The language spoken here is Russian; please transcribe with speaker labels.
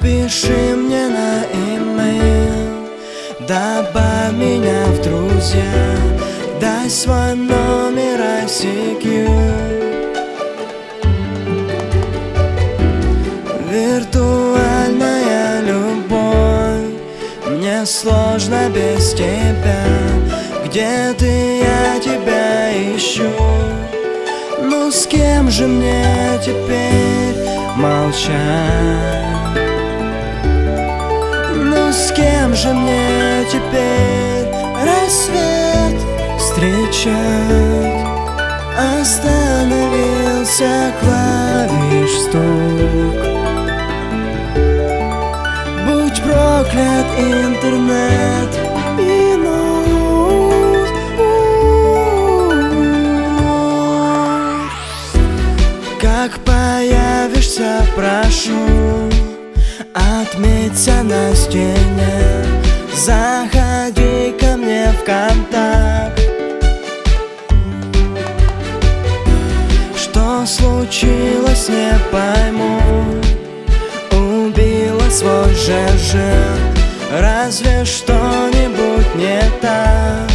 Speaker 1: Напиши мне на имейл, добавь меня в друзья, дай свой номер ICQ. Виртуальная любовь, мне сложно без тебя. Где ты, я тебя ищу. Ну с кем же мне теперь молчать? Ну с кем же мне теперь рассвет встречать? Остановился клавиш стук. Будь проклят интернет и ноутбук. Как появишься, прошу, отметься на стене. Заходи ко мне в контакт. Что случилось, не пойму. Убила свой ЖЖ. Разве что-нибудь не так?